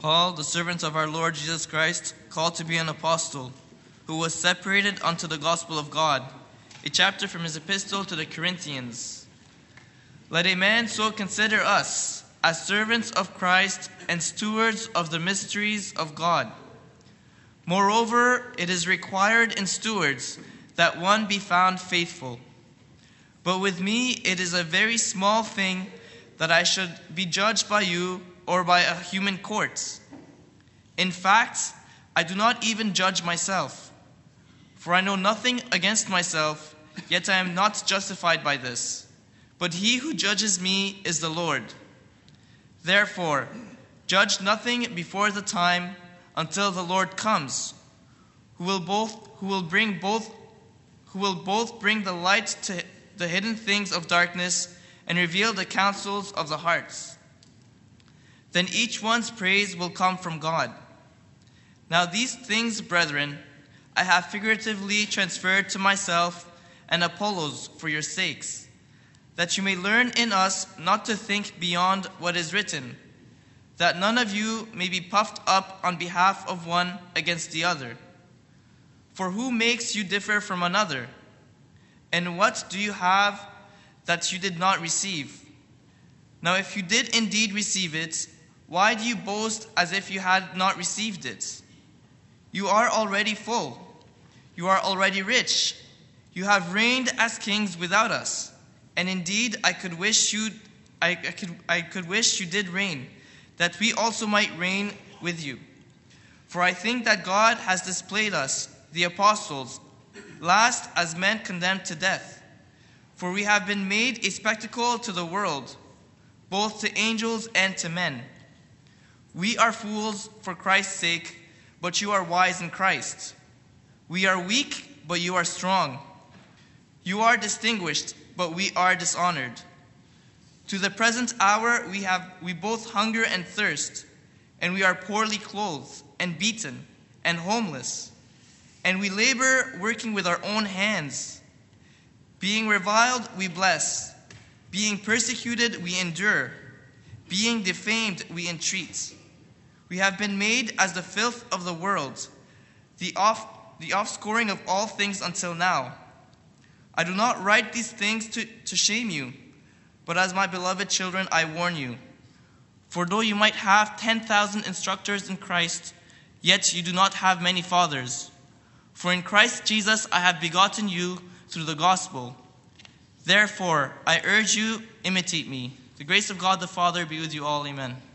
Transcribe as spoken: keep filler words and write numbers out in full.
Paul, the servant of our Lord Jesus Christ, called to be an apostle, who was separated unto the gospel of God, a chapter from his epistle to the Corinthians. Let a man so consider us, as servants of Christ and stewards of the mysteries of God. Moreover, it is required in stewards that one be found faithful. But with me it is a very small thing that I should be judged by you or by a human court. In fact, I do not even judge myself. For I know nothing against myself, yet I am not justified by this. But he who judges me is the Lord. Therefore, judge nothing before the time until the Lord comes, who will both who will bring both who will both bring the light to the hidden things of darkness and reveal the counsels of the hearts. Then each one's praise will come from God. Now these things, brethren, I have figuratively transferred to myself and Apollos for your sakes, that you may learn in us not to think beyond what is written, that none of you may be puffed up on behalf of one against the other. For who makes you differ from another? And what do you have that you did not receive? Now if you did indeed receive it, why do you boast as if you had not received it? You are already full. You are already rich. You have reigned as kings without us. And indeed, I could wish you, I, I could, I could wish you did reign, that we also might reign with you. For I think that God has displayed us, the apostles, last as men condemned to death. For we have been made a spectacle to the world, both to angels and to men. We are fools for Christ's sake, but you are wise in Christ. We are weak, but you are strong. You are distinguished, but we are dishonored. To the present hour we have we both hunger and thirst, and we are poorly clothed, and beaten, and homeless. And we labor, working with our own hands. Being reviled, we bless. Being persecuted, we endure. Being defamed, we entreat. We have been made as the filth of the world, the off the offscoring of all things until now. I do not write these things to, to shame you, but as my beloved children I warn you. For though you might have ten thousand instructors in Christ, yet you do not have many fathers. For in Christ Jesus I have begotten you through the gospel. Therefore I urge you, imitate me. The grace of God the Father be with you all. Amen.